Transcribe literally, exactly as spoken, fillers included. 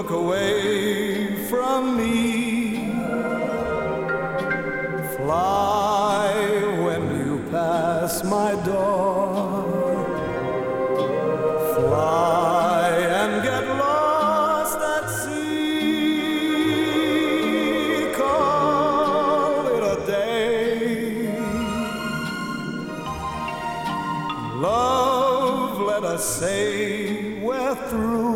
look away from me. Fly when you pass my door. Fly and get lost at sea. Call it a day. Love, let us say we're through.